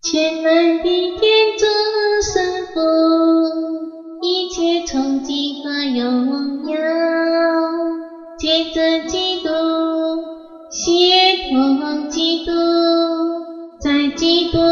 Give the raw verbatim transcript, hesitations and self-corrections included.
全能的天主圣父，一切崇敬和荣耀，借着基督，协同基督，在基督